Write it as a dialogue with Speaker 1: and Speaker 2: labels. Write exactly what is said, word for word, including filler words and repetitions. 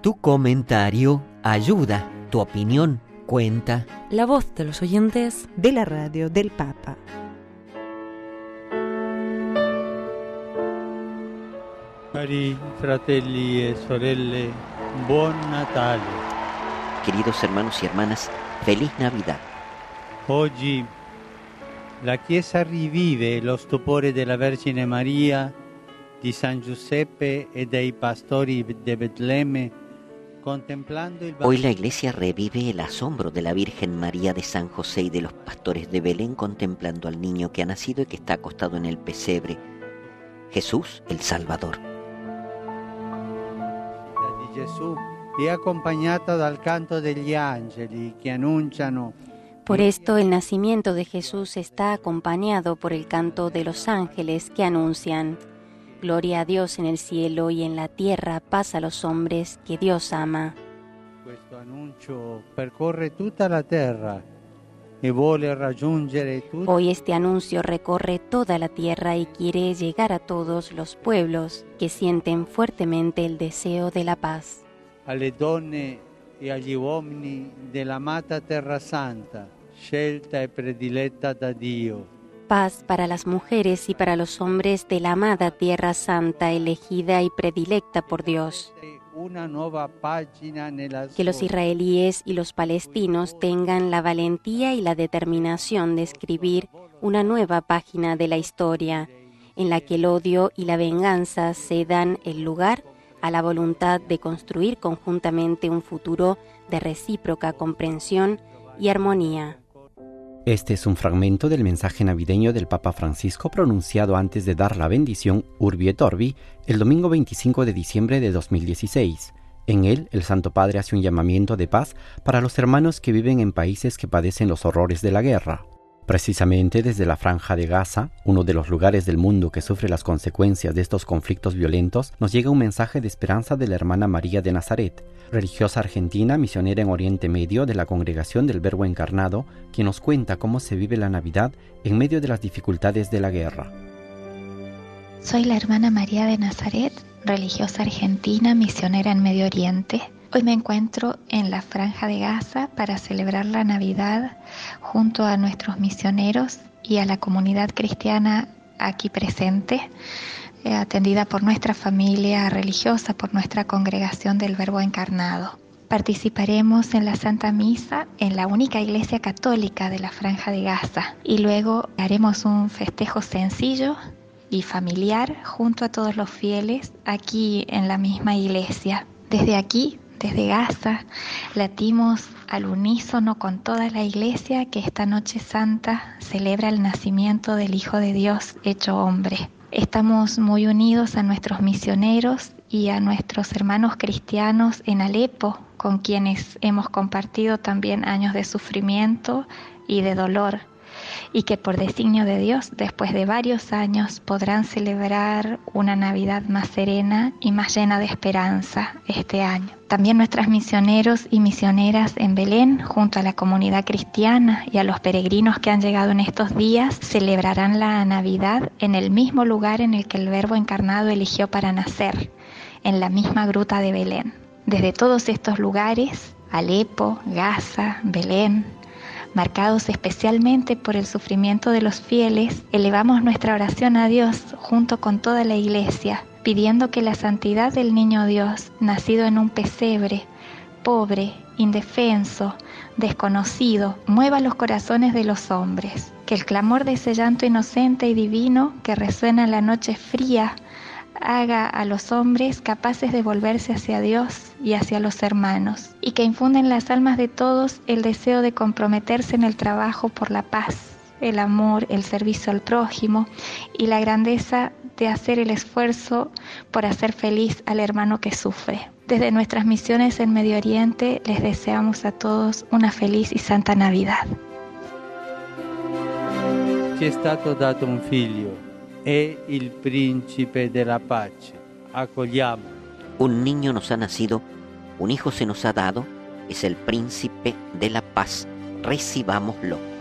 Speaker 1: Tu comentario ayuda, tu opinión cuenta.
Speaker 2: La voz de los oyentes
Speaker 3: de la radio del Papa.
Speaker 4: Cari fratelli e sorelle, buon Natale.
Speaker 5: Queridos hermanos y hermanas, feliz Navidad.
Speaker 4: Oggi la Chiesa rivive lo stupore della Vergine Maria, di San Giuseppe e dei pastori de Betlemme, contemplando il
Speaker 5: Hoy la Iglesia revive el asombro de la Virgen María, de San José y de los pastores de Belén, contemplando al niño que ha nacido y que está acostado en el pesebre, Jesús el Salvador.
Speaker 4: Di Gesù è accompagnata dal canto degli angeli che annunciano.
Speaker 2: Por esto el nacimiento de Jesús está acompañado por el canto de los ángeles que anuncian: Gloria a Dios en el cielo y en la tierra paz a los hombres que Dios ama.
Speaker 4: Questo annuncio percorre tutta la terra e vuole raggiungere tutti.
Speaker 2: Hoy este anuncio recorre toda la tierra y quiere llegar a todos los pueblos que sienten fuertemente el deseo de la paz.
Speaker 4: Alle donne e agli uomini dell'amata Terra Santa, scelta e prediletta da Dio.
Speaker 2: Paz para las mujeres y para los hombres de la amada Tierra Santa, elegida y predilecta por Dios.
Speaker 4: Una nuova pagina nella
Speaker 2: Que los israelíes y los palestinos tengan la valentía y la determinación de escribir una nueva página de la historia, en la que el odio y la venganza cedan el lugar a la voluntad de construir conjuntamente un futuro de recíproca comprensión y armonía.
Speaker 6: Este es un fragmento del mensaje navideño del Papa Francisco pronunciado antes de dar la bendición Urbi et Orbi el domingo veinticinco de diciembre de dos mil dieciséis. En él, el Santo Padre hace un llamamiento de paz para los hermanos que viven en países que padecen los horrores de la guerra. Precisamente desde la Franja de Gaza, uno de los lugares del mundo que sufre las consecuencias de estos conflictos violentos, nos llega un mensaje de esperanza de la hermana María de Nazaret, religiosa argentina, misionera en Oriente Medio de la Congregación del Verbo Encarnado, quien nos cuenta cómo se vive la Navidad en medio de las dificultades de la guerra.
Speaker 7: Soy la hermana María de Nazaret, religiosa argentina, misionera en Medio Oriente. Hoy me encuentro en la Franja de Gaza para celebrar la Navidad junto a nuestros misioneros y a la comunidad cristiana aquí presente, eh, atendida por nuestra familia religiosa, por nuestra congregación del Verbo Encarnado. Participaremos en la Santa Misa en la única iglesia católica de la Franja de Gaza y luego haremos un festejo sencillo y familiar junto a todos los fieles aquí en la misma iglesia. Desde aquí, desde Gaza, latimos al unísono con toda la iglesia que esta noche santa celebra el nacimiento del Hijo de Dios hecho hombre. Estamos muy unidos a nuestros misioneros y a nuestros hermanos cristianos en Alepo, con quienes hemos compartido también años de sufrimiento y de dolor, y que por designio de Dios, después de varios años, podrán celebrar una Navidad más serena y más llena de esperanza este año. También nuestros misioneros y misioneras en Belén, junto a la comunidad cristiana y a los peregrinos que han llegado en estos días, celebrarán la Navidad en el mismo lugar en el que el Verbo Encarnado eligió para nacer, en la misma gruta de Belén. Desde todos estos lugares, Alepo, Gaza, Belén, marcados especialmente por el sufrimiento de los fieles, elevamos nuestra oración a Dios junto con toda la Iglesia, pidiendo que la santidad del Niño Dios, nacido en un pesebre, pobre, indefenso, desconocido, mueva los corazones de los hombres, que el clamor de ese llanto inocente y divino que resuena en la noche fría haga a los hombres capaces de volverse hacia Dios y hacia los hermanos, y que infunde en las almas de todos el deseo de comprometerse en el trabajo por la paz, el amor, el servicio al prójimo y la grandeza de hacer el esfuerzo por hacer feliz al hermano que sufre. Desde nuestras misiones en Medio Oriente les deseamos a todos una feliz y santa Navidad.
Speaker 4: Ci è stato dato un figlio. È il principe della pace. Accogliamo.
Speaker 5: Un niño nos ha nacido, un hijo se nos ha dado, es el príncipe de la paz. Recibámoslo.